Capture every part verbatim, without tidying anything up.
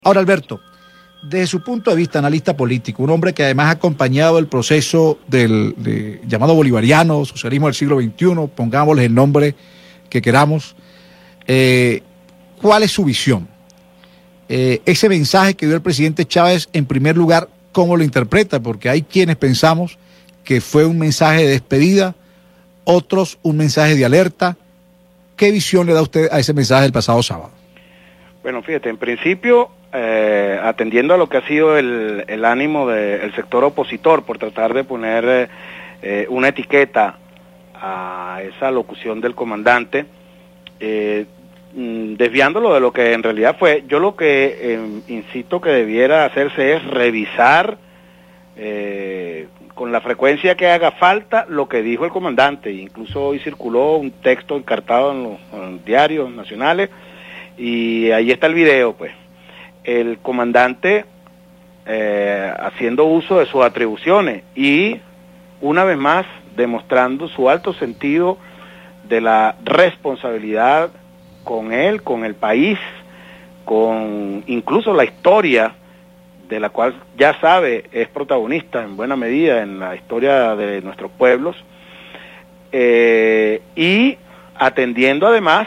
Ahora, Alberto, desde su punto de vista, analista político, un hombre que además ha acompañado el proceso del de, llamado bolivariano, socialismo del siglo veintiuno, pongámosle el nombre que queramos, eh, ¿cuál es su visión? Eh, ese mensaje que dio el presidente Chávez, en primer lugar, ¿cómo lo interpreta? Porque hay quienes pensamos que fue un mensaje de despedida, otros un mensaje de alerta. ¿Qué visión le da usted a ese mensaje del pasado sábado? Bueno, fíjate, en principio, eh, atendiendo a lo que ha sido el, el ánimo del sector opositor por tratar de poner eh, una etiqueta a esa locución del comandante, eh, desviándolo de lo que en realidad fue, yo lo que eh, insisto que debiera hacerse es revisar eh, con la frecuencia que haga falta lo que dijo el comandante. Incluso hoy circuló un texto encartado en los, en los diarios nacionales, y ahí está el video, pues. El comandante eh, haciendo uso de sus atribuciones y, una vez más, demostrando su alto sentido de la responsabilidad con él, con el país, con incluso la historia, de la cual ya sabe, es protagonista en buena medida en la historia de nuestros pueblos, eh, y atendiendo además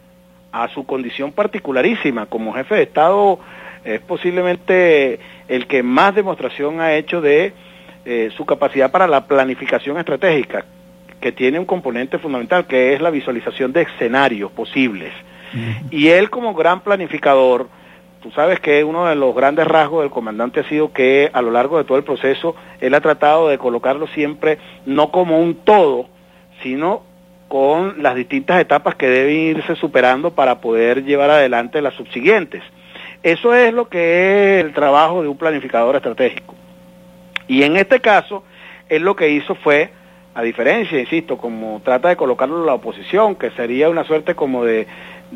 a su condición particularísima como jefe de Estado. Es posiblemente el que más demostración ha hecho de eh, su capacidad para la planificación estratégica, que tiene un componente fundamental, que es la visualización de escenarios posibles. Uh-huh. Y él, como gran planificador, tú sabes que uno de los grandes rasgos del comandante ha sido que a lo largo de todo el proceso, él ha tratado de colocarlo siempre no como un todo, sino con las distintas etapas que deben irse superando para poder llevar adelante las subsiguientes. Eso es lo que es el trabajo de un planificador estratégico. Y en este caso, él lo que hizo fue, a diferencia, insisto, como trata de colocarlo en la oposición, que sería una suerte como de,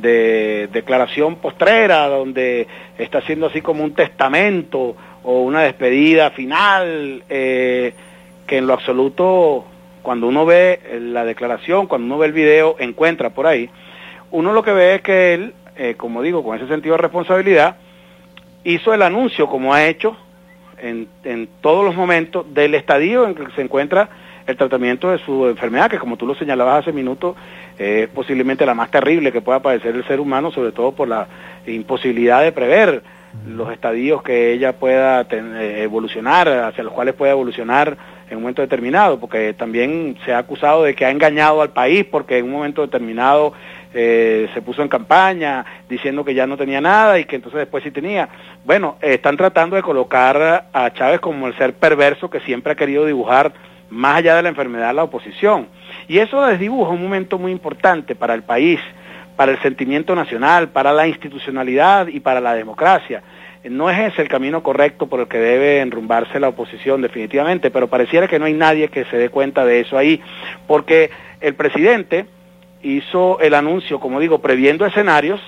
de declaración postrera, donde está haciendo así como un testamento o una despedida final, eh, que en lo absoluto, cuando uno ve la declaración, cuando uno ve el video, encuentra por ahí, uno lo que ve es que él, eh, como digo, con ese sentido de responsabilidad, hizo el anuncio, como ha hecho en, en todos los momentos, del estadio en que se encuentra el tratamiento de su enfermedad, que como tú lo señalabas hace minutos, eh, es posiblemente la más terrible que pueda padecer el ser humano, sobre todo por la imposibilidad de prever los estadios que ella pueda ten, evolucionar, hacia los cuales pueda evolucionar en un momento determinado, porque también se ha acusado de que ha engañado al país, porque en un momento determinado eh, se puso en campaña diciendo que ya no tenía nada y que entonces después sí tenía. Bueno, eh, están tratando de colocar a Chávez como el ser perverso que siempre ha querido dibujar, más allá de la enfermedad, la oposición. Y eso desdibuja un momento muy importante para el país, para el sentimiento nacional, para la institucionalidad y para la democracia. No es ese el camino correcto por el que debe enrumbarse la oposición, definitivamente, pero pareciera que no hay nadie que se dé cuenta de eso ahí, porque el presidente hizo el anuncio, como digo, previendo escenarios,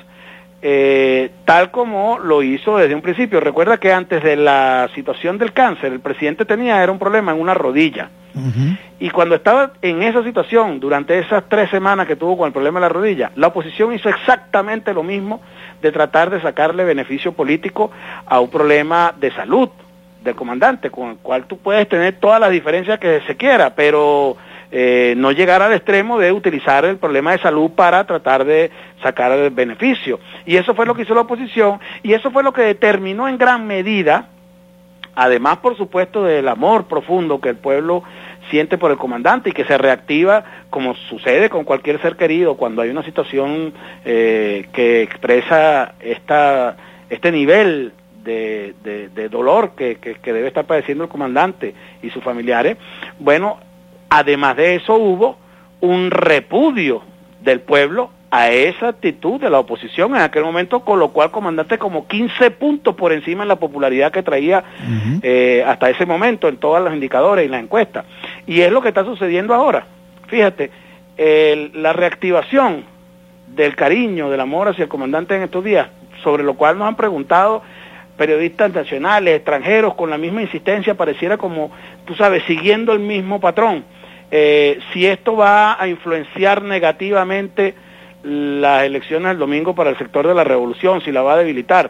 eh, tal como lo hizo desde un principio. Recuerda que antes de la situación del cáncer, el presidente tenía era un problema en una rodilla. Uh-huh. Y cuando estaba en esa situación, durante esas tres semanas que tuvo con el problema de la rodilla, la oposición hizo exactamente lo mismo, de tratar de sacarle beneficio político a un problema de salud del comandante, con el cual tú puedes tener todas las diferencias que se quiera, pero eh, no llegar al extremo de utilizar el problema de salud para tratar de sacar el beneficio. Y eso fue lo que hizo la oposición, y eso fue lo que determinó en gran medida, además, por supuesto, del amor profundo que el pueblo siente por el comandante y que se reactiva, como sucede con cualquier ser querido, cuando hay una situación eh, que expresa esta, este nivel de, de, de dolor que, que, que debe estar padeciendo el comandante y sus familiares. Bueno, además de eso hubo un repudio del pueblo a esa actitud de la oposición en aquel momento, colocó al comandante como quince puntos por encima en la popularidad que traía uh-huh. eh, hasta ese momento en todos los indicadores y las encuestas. Y es lo que está sucediendo ahora. Fíjate, el, la reactivación del cariño, del amor hacia el comandante en estos días, sobre lo cual nos han preguntado periodistas nacionales, extranjeros, con la misma insistencia, pareciera como, tú sabes, siguiendo el mismo patrón. Eh, si esto va a influenciar negativamente las elecciones del domingo para el sector de la revolución, si la va a debilitar.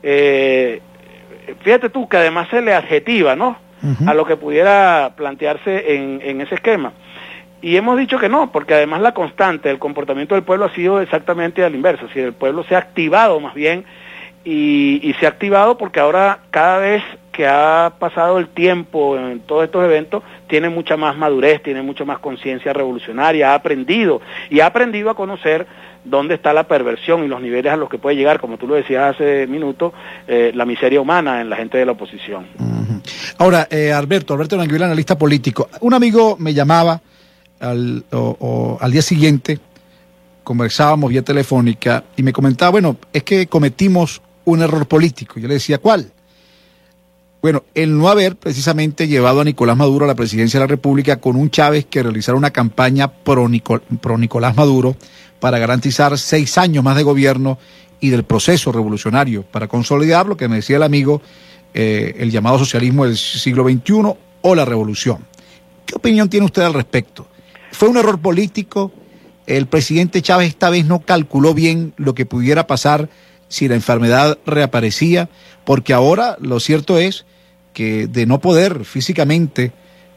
eh, fíjate tú que además se le adjetiva, ¿no? Uh-huh. A lo que pudiera plantearse en, en ese esquema. Y hemos dicho que no, porque además la constante del comportamiento del pueblo ha sido exactamente al inverso, si el pueblo se ha activado más bien, y, y se ha activado porque ahora cada vez que ha pasado el tiempo en todos estos eventos, tiene mucha más madurez, tiene mucha más conciencia revolucionaria, ha aprendido, y ha aprendido a conocer dónde está la perversión y los niveles a los que puede llegar, como tú lo decías hace minutos, eh, la miseria humana en la gente de la oposición. Uh-huh. Ahora, eh, Alberto, Alberto Nanguibel, analista político, un amigo me llamaba al, o, o, al día siguiente, conversábamos vía telefónica, y me comentaba, bueno, es que cometimos un error político. Yo le decía, ¿cuál? Bueno, el no haber precisamente llevado a Nicolás Maduro a la presidencia de la República con un Chávez que realizara una campaña pro, Nicol- pro Nicolás Maduro para garantizar seis años más de gobierno y del proceso revolucionario, para consolidar lo que me decía el amigo, eh, el llamado socialismo del siglo veintiuno o la revolución. ¿Qué opinión tiene usted al respecto? ¿Fue un error político? ¿El presidente Chávez esta vez no calculó bien lo que pudiera pasar si la enfermedad reaparecía? Porque ahora lo cierto es que de no poder físicamente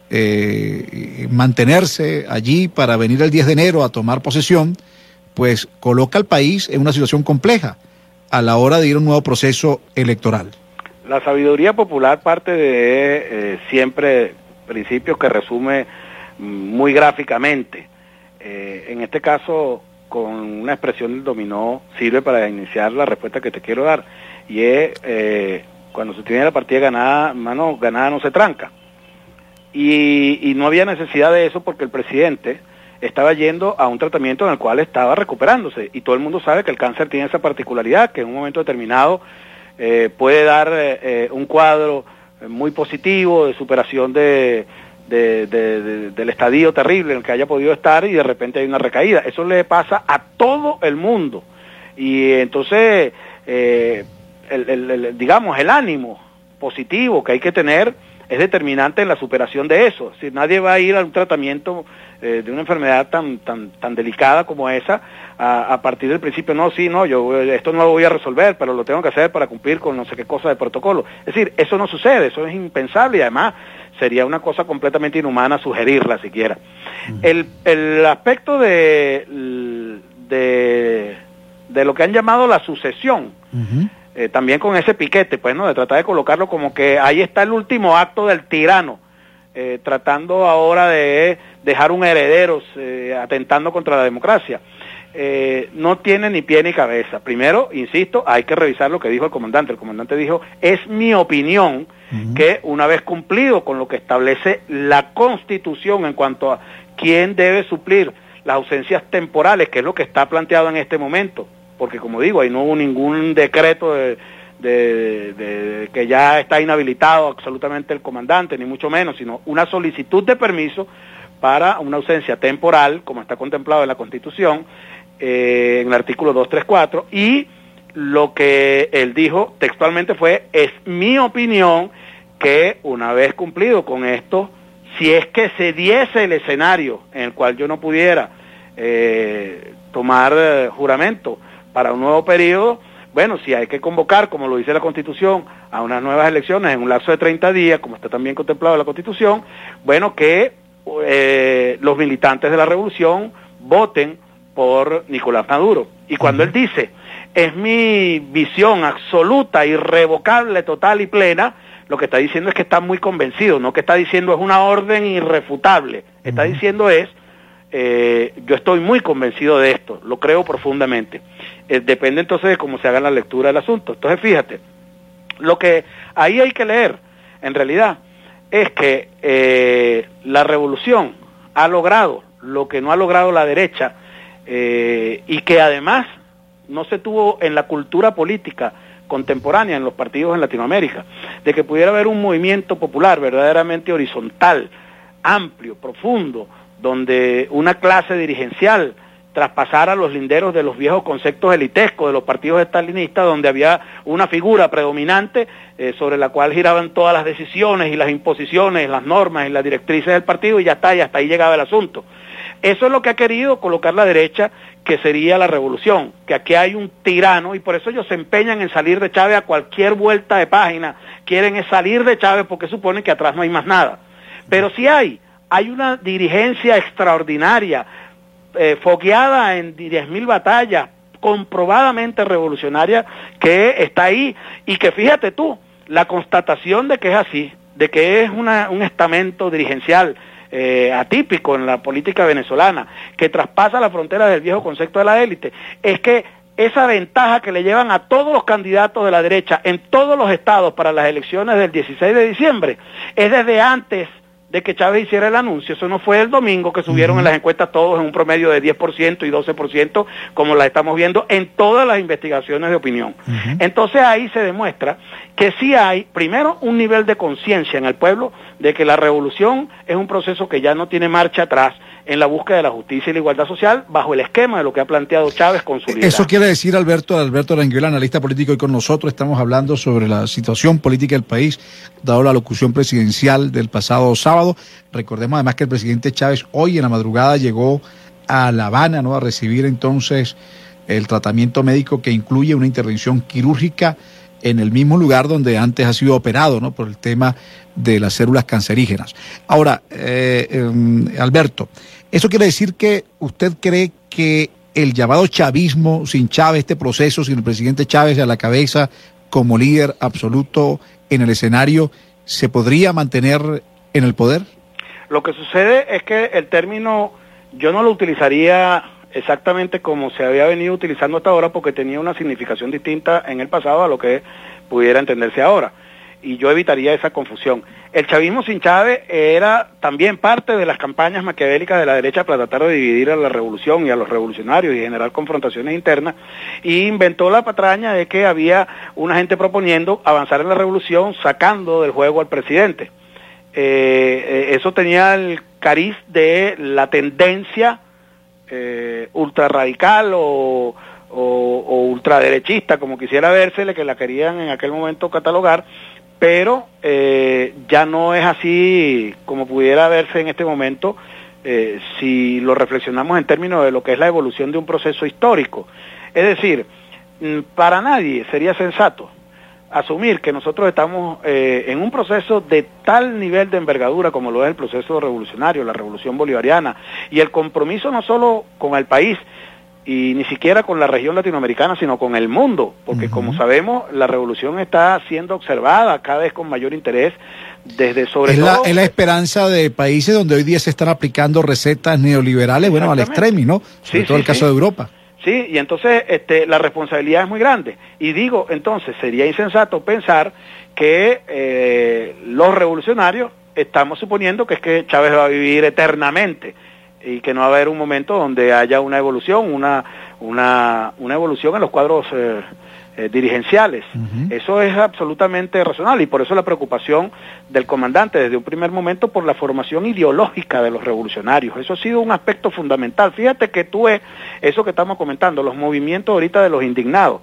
eh, mantenerse allí para venir el diez de enero a tomar posesión, pues coloca al país en una situación compleja a la hora de ir a un nuevo proceso electoral. La sabiduría popular parte de eh, siempre principios que resume muy gráficamente. Eh, en este caso, con una expresión del dominó, sirve para iniciar la respuesta que te quiero dar, y es, eh, cuando se tiene la partida ganada, mano, ganada no se tranca. Y, y no había necesidad de eso porque el presidente estaba yendo a un tratamiento en el cual estaba recuperándose, y todo el mundo sabe que el cáncer tiene esa particularidad, que en un momento determinado eh, puede dar eh, un cuadro muy positivo de superación de, de, de, de, del estadio terrible en el que haya podido estar, y de repente hay una recaída. Eso le pasa a todo el mundo, y entonces eh, el, el, el, digamos el ánimo positivo que hay que tener es determinante en la superación de eso. Si nadie va a ir a un tratamiento eh, de una enfermedad tan tan tan delicada como esa a, a partir del principio, no, sí, no, yo esto no lo voy a resolver, pero lo tengo que hacer para cumplir con no sé qué cosa de protocolo. Es decir, eso no sucede, eso es impensable, y además sería una cosa completamente inhumana sugerirla siquiera. Uh-huh. El, el aspecto de, de, de lo que han llamado la sucesión, uh-huh. Eh, también con ese piquete, pues, ¿no? De tratar de colocarlo como que ahí está el último acto del tirano, eh, tratando ahora de dejar un heredero, eh, atentando contra la democracia. Eh, no tiene ni pie ni cabeza. Primero, insisto, hay que revisar lo que dijo el comandante. El comandante dijo, es mi opinión, uh-huh. que una vez cumplido con lo que establece la Constitución en cuanto a quién debe suplir las ausencias temporales, que es lo que está planteado en este momento, porque como digo, ahí no hubo ningún decreto de, de, de, de que ya está inhabilitado absolutamente el comandante, ni mucho menos, sino una solicitud de permiso para una ausencia temporal, como está contemplado en la Constitución, eh, en el artículo doscientos treinta y cuatro, y lo que él dijo textualmente fue, es mi opinión que una vez cumplido con esto, si es que se diese el escenario en el cual yo no pudiera eh, tomar eh, juramento para un nuevo periodo, bueno, si hay que convocar, como lo dice la Constitución, a unas nuevas elecciones en un lapso de treinta días, como está también contemplado en la Constitución, bueno, que eh, los militantes de la revolución voten por Nicolás Maduro. Y cuando él dice, es mi visión absoluta, irrevocable, total y plena, lo que está diciendo es que está muy convencido, no que está diciendo es una orden irrefutable, está diciendo es, Eh, yo estoy muy convencido de esto, lo creo profundamente. Eh, depende entonces de cómo se haga la lectura del asunto. Entonces fíjate, lo que ahí hay que leer, en realidad, es que eh, la revolución ha logrado lo que no ha logrado la derecha, eh, y que además no se tuvo en la cultura política contemporánea en los partidos en Latinoamérica, de que pudiera haber un movimiento popular verdaderamente horizontal, amplio, profundo, donde una clase dirigencial traspasara los linderos de los viejos conceptos elitescos de los partidos estalinistas, donde había una figura predominante eh, sobre la cual giraban todas las decisiones y las imposiciones, las normas y las directrices del partido, y ya está, y hasta ahí llegaba el asunto. Eso es lo que ha querido colocar la derecha, que sería la revolución, que aquí hay un tirano, y por eso ellos se empeñan en salir de Chávez a cualquier vuelta de página. Quieren es salir de Chávez porque suponen que atrás no hay más nada. Pero sí hay, hay una dirigencia extraordinaria, eh, fogueada en diez mil batallas, comprobadamente revolucionaria, que está ahí, y que fíjate tú, la constatación de que es así, de que es una, un estamento dirigencial eh, atípico en la política venezolana, que traspasa la frontera del viejo concepto de la élite, es que esa ventaja que le llevan a todos los candidatos de la derecha en todos los estados para las elecciones del dieciséis de diciembre, es desde antes de que Chávez hiciera el anuncio. Eso no fue el domingo que subieron uh-huh. en las encuestas todos en un promedio de diez por ciento y doce por ciento, como la estamos viendo en todas las investigaciones de opinión. Uh-huh. Entonces ahí se demuestra que sí hay, primero, un nivel de conciencia en el pueblo de que la revolución es un proceso que ya no tiene marcha atrás en la búsqueda de la justicia y la igualdad social bajo el esquema de lo que ha planteado Chávez con su liderazgo. Eso quiere decir, Alberto, Alberto Aranguiol, analista político, y con nosotros estamos hablando sobre la situación política del país, dado la locución presidencial del pasado sábado. Recordemos además que el presidente Chávez hoy en la madrugada llegó a La Habana, ¿no?, a recibir entonces el tratamiento médico que incluye una intervención quirúrgica en el mismo lugar donde antes ha sido operado, ¿no?, por el tema de las células cancerígenas. Ahora, eh, eh, Alberto, ¿eso quiere decir que usted cree que el llamado chavismo sin Chávez, este proceso sin el presidente Chávez a la cabeza como líder absoluto en el escenario, se podría mantener en el poder? Lo que sucede es que el término yo no lo utilizaría exactamente como se había venido utilizando hasta ahora, porque tenía una significación distinta en el pasado a lo que pudiera entenderse ahora, y yo evitaría esa confusión. El chavismo sin Chávez era también parte de las campañas maquiavélicas de la derecha para tratar de dividir a la revolución y a los revolucionarios y generar confrontaciones internas, y inventó la patraña de que había una gente proponiendo avanzar en la revolución sacando del juego al presidente. Eh, eso tenía el cariz de la tendencia eh, ultrarradical o, o, o ultraderechista, como quisiera vérsele, que la querían en aquel momento catalogar, pero eh, ya no es así como pudiera verse en este momento eh, si lo reflexionamos en términos de lo que es la evolución de un proceso histórico. Es decir, para nadie sería sensato asumir que nosotros estamos eh, en un proceso de tal nivel de envergadura como lo es el proceso revolucionario, la revolución bolivariana, y el compromiso no solo con el país, y ni siquiera con la región latinoamericana, sino con el mundo, porque uh-huh. como sabemos, la revolución está siendo observada cada vez con mayor interés, desde sobre es todo... La, es la esperanza de países donde hoy día se están aplicando recetas neoliberales, bueno, al extremo, ¿no? Sobre sí, todo sí, el caso sí. de Europa. Sí, y entonces este, la responsabilidad es muy grande. Y digo, entonces, sería insensato pensar que eh, los revolucionarios estamos suponiendo que es que Chávez va a vivir eternamente y que no va a haber un momento donde haya una evolución, una, una, una evolución en los cuadros eh, eh, dirigenciales. Uh-huh. Eso es absolutamente razonable, y por eso la preocupación del comandante desde un primer momento por la formación ideológica de los revolucionarios. Eso ha sido un aspecto fundamental. Fíjate que tú ves eso que estamos comentando, los movimientos ahorita de los indignados.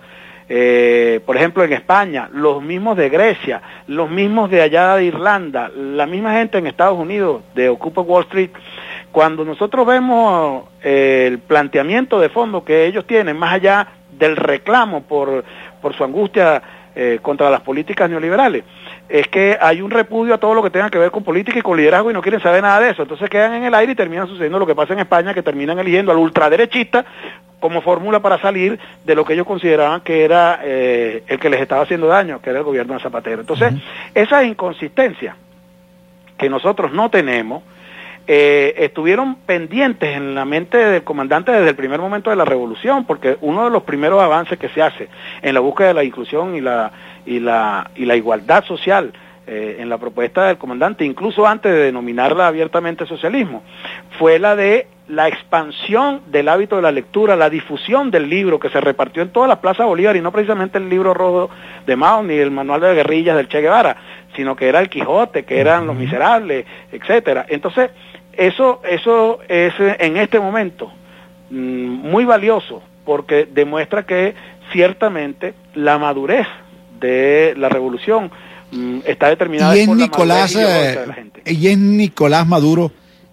Eh, por ejemplo, en España, los mismos de Grecia, los mismos de allá de Irlanda, la misma gente en Estados Unidos de Occupy Wall Street. Cuando nosotros vemos eh, el planteamiento de fondo que ellos tienen, más allá del reclamo por, por su angustia eh, contra las políticas neoliberales, es que hay un repudio a todo lo que tenga que ver con política y con liderazgo, y no quieren saber nada de eso. Entonces quedan en el aire y termina sucediendo lo que pasa en España, que terminan eligiendo al ultraderechista como fórmula para salir de lo que ellos consideraban que era eh, el que les estaba haciendo daño, que era el gobierno de Zapatero. Entonces, uh-huh. esa inconsistencia que nosotros no tenemos, Eh, estuvieron pendientes en la mente del comandante desde el primer momento de la revolución, porque uno de los primeros avances que se hace en la búsqueda de la inclusión y la, y la, y la igualdad social eh, en la propuesta del comandante, incluso antes de denominarla abiertamente socialismo, fue la de la expansión del hábito de la lectura, la difusión del libro que se repartió en todas las plazas Bolívar, y no precisamente el libro rojo de Mao ni el manual de guerrillas del Che Guevara, sino que era el Quijote, que eran Los Miserables, etcétera. Entonces, eso, eso es en este momento mmm, muy valioso, porque demuestra que ciertamente la madurez de la revolución mmm, está determinada y por Nicolás, la madurez ideológica de la gente. Y es Nicolás Maduro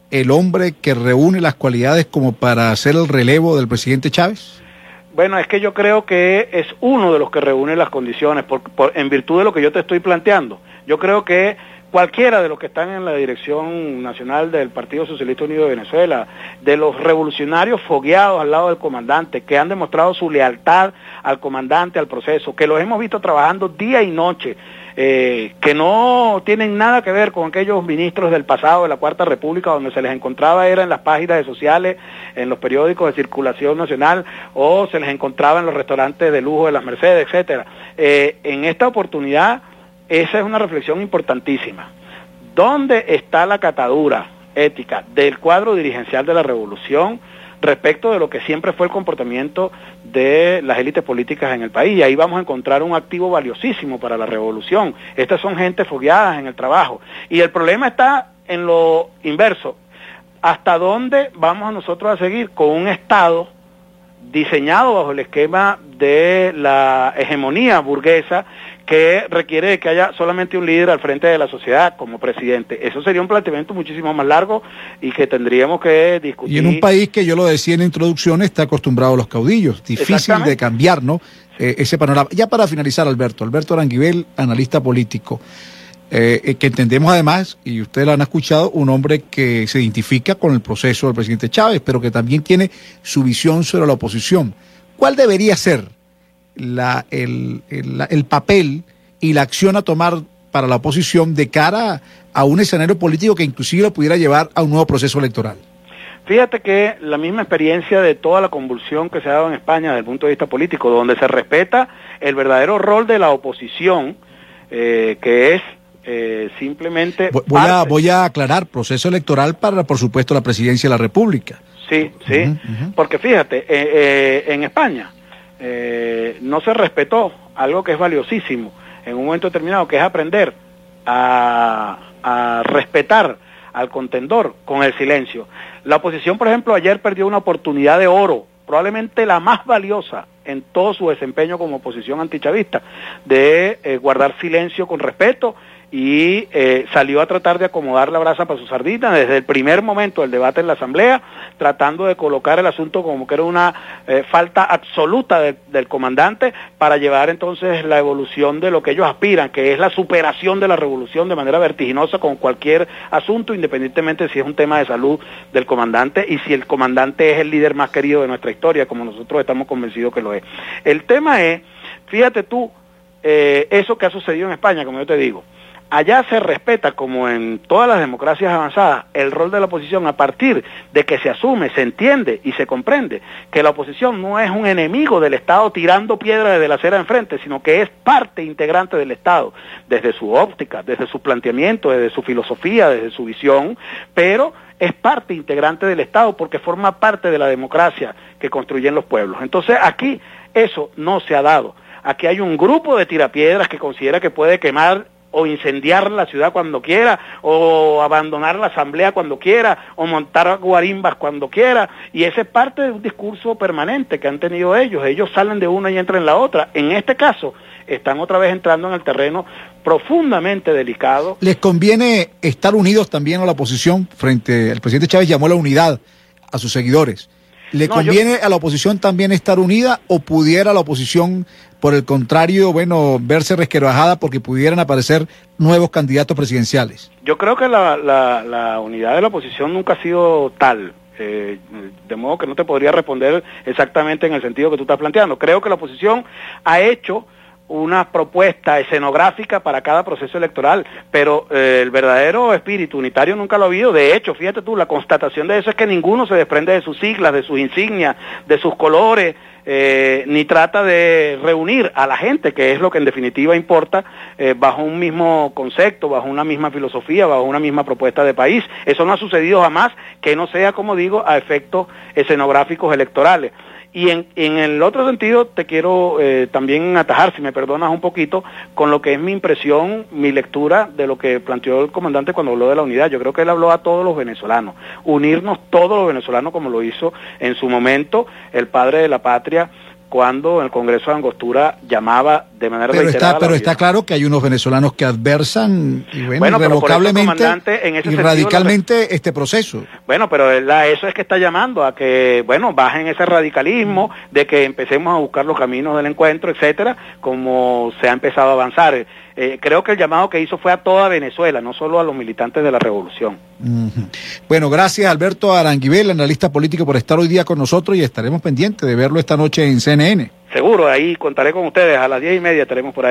el hombre que reúne las cualidades como para hacer el relevo del presidente Chávez? Bueno, es que yo creo que es uno de los que reúne las condiciones, por, por, en virtud de lo que yo te estoy planteando. Yo creo que cualquiera de los que están en la dirección nacional del Partido Socialista Unido de Venezuela, de los revolucionarios fogueados al lado del comandante, que han demostrado su lealtad al comandante, al proceso, que los hemos visto trabajando día y noche, eh, que no tienen nada que ver con aquellos ministros del pasado de la Cuarta República, donde se les encontraba era en las páginas sociales, en los periódicos de circulación nacional, o se les encontraba en los restaurantes de lujo de las Mercedes, etcétera. Eh, en esta oportunidad, esa es una reflexión importantísima. ¿Dónde está la catadura ética del cuadro dirigencial de la revolución respecto de lo que siempre fue el comportamiento de las élites políticas en el país? Y ahí vamos a encontrar un activo valiosísimo para la revolución. Estas son gente fogueadas en el trabajo. Y el problema está en lo inverso. ¿Hasta dónde vamos nosotros a seguir con un Estado diseñado bajo el esquema de la hegemonía burguesa que requiere de que haya solamente un líder al frente de la sociedad como presidente? Eso sería un planteamiento muchísimo más largo y que tendríamos que discutir. Y en un país que, yo lo decía en la introducción, está acostumbrado a los caudillos, difícil de cambiar, ¿no? Eh, ese panorama. Ya para finalizar, Alberto, Alberto Aranguibel, analista político, eh, que entendemos además, y ustedes lo han escuchado, un hombre que se identifica con el proceso del presidente Chávez, pero que también tiene su visión sobre la oposición. ¿Cuál debería ser La, el, el, el papel y la acción a tomar para la oposición de cara a un escenario político que inclusive lo pudiera llevar a un nuevo proceso electoral? Fíjate que la misma experiencia de toda la convulsión que se ha dado en España desde el punto de vista político, donde se respeta el verdadero rol de la oposición, eh, que es eh, simplemente... Voy a, voy a aclarar, proceso electoral para, por supuesto, la presidencia de la República. Sí, sí, uh-huh, uh-huh. Porque fíjate, eh, eh, en España, Eh, no se respetó algo que es valiosísimo en un momento determinado, que es aprender a, a respetar al contendor con el silencio. La oposición, por ejemplo, ayer perdió una oportunidad de oro, probablemente la más valiosa en todo su desempeño como oposición antichavista, de eh, guardar silencio con respeto, y eh, salió a tratar de acomodar la brasa para su sardina desde el primer momento del debate en la Asamblea, tratando de colocar el asunto como que era una eh, falta absoluta de, del comandante, para llevar entonces la evolución de lo que ellos aspiran, que es la superación de la revolución de manera vertiginosa con cualquier asunto, independientemente si es un tema de salud del comandante y si el comandante es el líder más querido de nuestra historia, como nosotros estamos convencidos que lo es. El tema es, fíjate tú, eh, eso que ha sucedido en España, como yo te digo, allá se respeta, como en todas las democracias avanzadas, el rol de la oposición a partir de que se asume, se entiende y se comprende que la oposición no es un enemigo del Estado tirando piedras desde la acera enfrente, sino que es parte integrante del Estado, desde su óptica, desde su planteamiento, desde su filosofía, desde su visión, pero es parte integrante del Estado porque forma parte de la democracia que construyen los pueblos. Entonces aquí eso no se ha dado. Aquí hay un grupo de tirapiedras que considera que puede quemar o incendiar la ciudad cuando quiera, o abandonar la asamblea cuando quiera, o montar guarimbas cuando quiera, y ese es parte de un discurso permanente que han tenido ellos. Ellos salen de una y entran en la otra. En este caso, están otra vez entrando en el terreno profundamente delicado. ¿Les conviene estar unidos también a la oposición frente al presidente Chávez? Llamó a la unidad a sus seguidores. ¿Le no, conviene yo... a la oposición también estar unida, o pudiera la oposición, por el contrario, bueno, verse resquebrajada porque pudieran aparecer nuevos candidatos presidenciales? Yo creo que la, la, la unidad de la oposición nunca ha sido tal, eh, de modo que no te podría responder exactamente en el sentido que tú estás planteando. Creo que la oposición ha hecho una propuesta escenográfica para cada proceso electoral, pero eh, el verdadero espíritu unitario nunca lo ha habido. De hecho, fíjate tú, la constatación de eso es que ninguno se desprende de sus siglas, de sus insignias, de sus colores, eh, ni trata de reunir a la gente, que es lo que en definitiva importa, eh, bajo un mismo concepto, bajo una misma filosofía, bajo una misma propuesta de país. Eso no ha sucedido jamás, que no sea, como digo, a efectos escenográficos electorales. Y en, en el otro sentido te quiero eh, también atajar, si me perdonas un poquito, con lo que es mi impresión, mi lectura de lo que planteó el comandante cuando habló de la unidad. Yo creo que él habló a todos los venezolanos, unirnos todos los venezolanos como lo hizo en su momento el padre de la patria, cuando el Congreso de Angostura llamaba de manera pero reiterada. Está, pero está claro que hay unos venezolanos que adversan y bueno, bueno irrevocablemente en ese y sentido, radicalmente la... este proceso. Bueno, pero a eso es que está llamando, a que, bueno, bajen ese radicalismo, de que empecemos a buscar los caminos del encuentro, etcétera, como se ha empezado a avanzar. Eh, creo que el llamado que hizo fue a toda Venezuela, no solo a los militantes de la revolución. Uh-huh. Bueno, gracias Alberto Aranguibel, analista político, por estar hoy día con nosotros y estaremos pendientes de verlo esta noche en C N N. Seguro, ahí contaré con ustedes, a las diez y media estaremos por ahí.